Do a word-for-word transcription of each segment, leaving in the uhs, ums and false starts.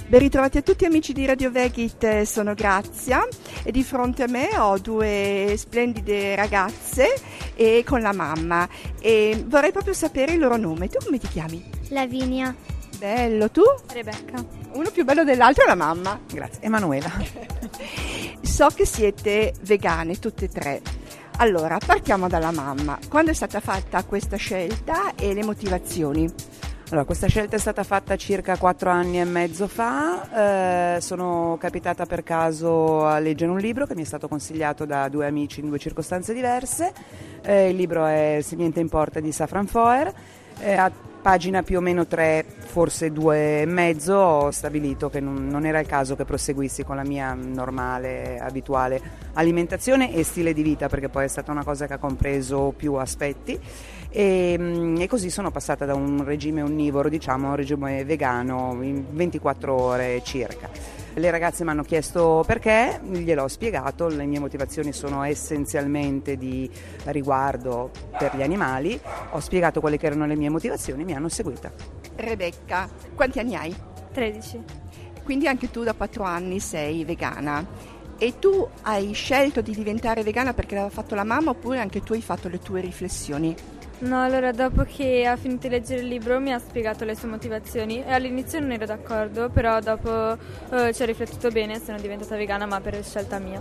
Ben ritrovati a tutti amici di Radio Vegit, sono Grazia e di fronte a me ho due splendide ragazze e con la mamma e vorrei proprio sapere il loro nome. Tu come ti chiami? Lavinia. Bello, tu? Rebecca. Uno più bello dell'altro è la mamma. Grazie. Emanuela. So che siete vegane tutte e tre. Allora, partiamo dalla mamma. Quando è stata fatta questa scelta e le motivazioni? Allora, questa scelta è stata fatta circa quattro anni e mezzo fa, eh, sono capitata per caso a leggere un libro che mi è stato consigliato da due amici in due circostanze diverse, eh, il libro è Se niente importa di Safran Foer, eh, a pagina più o meno tre, forse due e mezzo, ho stabilito che non, non era il caso che proseguissi con la mia normale, abituale alimentazione e stile di vita, perché poi è stata una cosa che ha compreso più aspetti. E, e così sono passata da un regime onnivoro, diciamo, a un regime vegano in ventiquattro ore circa. Le ragazze mi hanno chiesto perché, gliel'ho spiegato, le mie motivazioni sono essenzialmente di riguardo per gli animali, ho spiegato quelle che erano le mie motivazioni e mi hanno seguita. Rebecca, quanti anni hai? tredici. Quindi anche tu da quattro anni sei vegana. E tu hai scelto di diventare vegana perché l'aveva fatto la mamma oppure anche tu hai fatto le tue riflessioni? No, allora dopo che ha finito di leggere il libro mi ha spiegato le sue motivazioni e all'inizio non ero d'accordo, però dopo eh, ci ho riflettuto bene e sono diventata vegana, ma per scelta mia.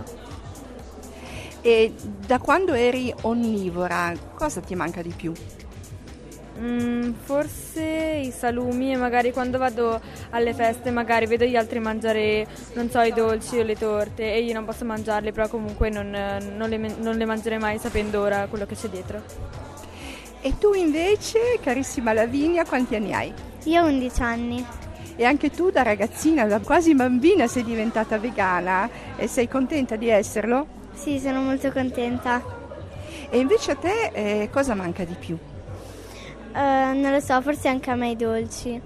E da quando eri onnivora, cosa ti manca di più? Mm, forse i salumi e magari quando vado alle feste magari vedo gli altri mangiare, non so, i dolci o le torte e io non posso mangiarli, però comunque non, non, le, non le mangerei mai sapendo ora quello che c'è dietro. E tu invece, carissima Lavinia, quanti anni hai? Io ho undici anni. E anche tu da ragazzina, da quasi bambina sei diventata vegana e sei contenta di esserlo? Sì, sono molto contenta. E invece a te eh, cosa manca di più? Uh, non lo so, forse anche a me i dolci.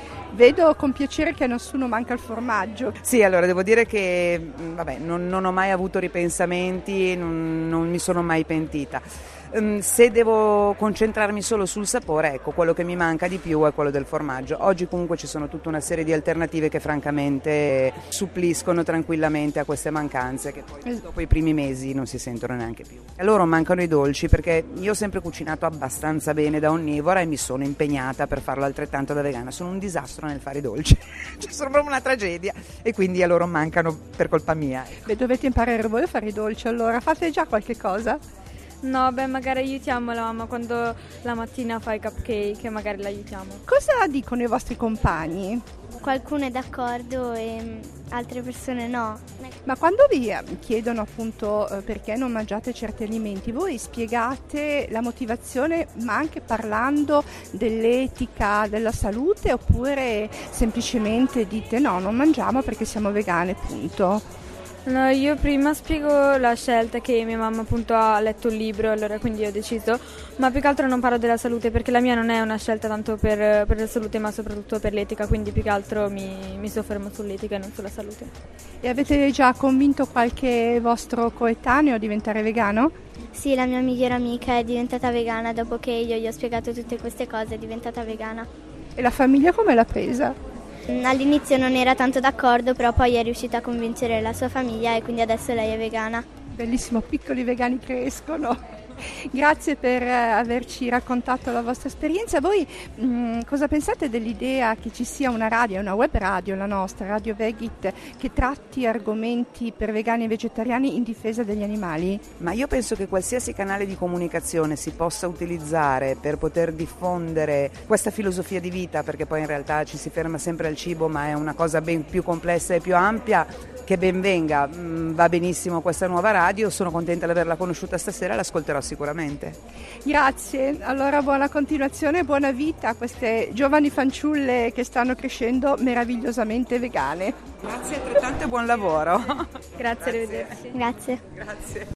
Vedo con piacere che a nessuno manca il formaggio. Sì, allora devo dire che vabbè, non, non ho mai avuto ripensamenti, non, non mi sono mai pentita. Um, se devo concentrarmi solo sul sapore, ecco, quello che mi manca di più è quello del formaggio. Oggi comunque ci sono tutta una serie di alternative che francamente suppliscono tranquillamente a queste mancanze che poi dopo i primi mesi non si sentono neanche più. A loro mancano i dolci perché io ho sempre cucinato abbastanza bene da onnivora e mi sono impegnata per farlo altrettanto da vegana. Sono un disastro nel fare i dolci, cioè, sono proprio una tragedia e quindi a loro mancano per colpa mia. Beh, dovete imparare voi a fare i dolci, allora fate già qualche cosa? No, beh, magari aiutiamo la mamma quando la mattina fa i cupcake, magari l'aiutiamo. Cosa dicono i vostri compagni? Qualcuno è d'accordo e altre persone no. Ma quando vi chiedono appunto perché non mangiate certi alimenti, voi spiegate la motivazione ma anche parlando dell'etica, della salute oppure semplicemente dite no, non mangiamo perché siamo vegane, punto? No, io prima spiego la scelta che mia mamma appunto ha letto il libro, allora quindi ho deciso, ma più che altro non parlo della salute perché la mia non è una scelta tanto per, per la salute ma soprattutto per l'etica, quindi più che altro mi, mi soffermo sull'etica e non sulla salute. E avete già convinto qualche vostro coetaneo a diventare vegano? Sì, la mia migliore amica è diventata vegana dopo che io gli ho spiegato tutte queste cose, è diventata vegana. E la famiglia come l'ha presa? All'inizio non era tanto d'accordo, però poi è riuscita a convincere la sua famiglia e quindi adesso lei è vegana. Bellissimo, piccoli vegani crescono. Grazie per averci raccontato la vostra esperienza. Voi mh, cosa pensate dell'idea che ci sia una radio, una web radio, la nostra, Radio Vegit, che tratti argomenti per vegani e vegetariani in difesa degli animali? Ma io penso che qualsiasi canale di comunicazione si possa utilizzare per poter diffondere questa filosofia di vita, perché poi in realtà ci si ferma sempre al cibo, ma è una cosa ben più complessa e più ampia, che ben venga. Va benissimo questa nuova radio, sono contenta di averla conosciuta stasera, l'ascolterò sicuramente. Grazie, allora buona continuazione e buona vita a queste giovani fanciulle che stanno crescendo meravigliosamente vegane. Grazie altrettanto e buon lavoro. Grazie, arrivederci. Grazie. Grazie.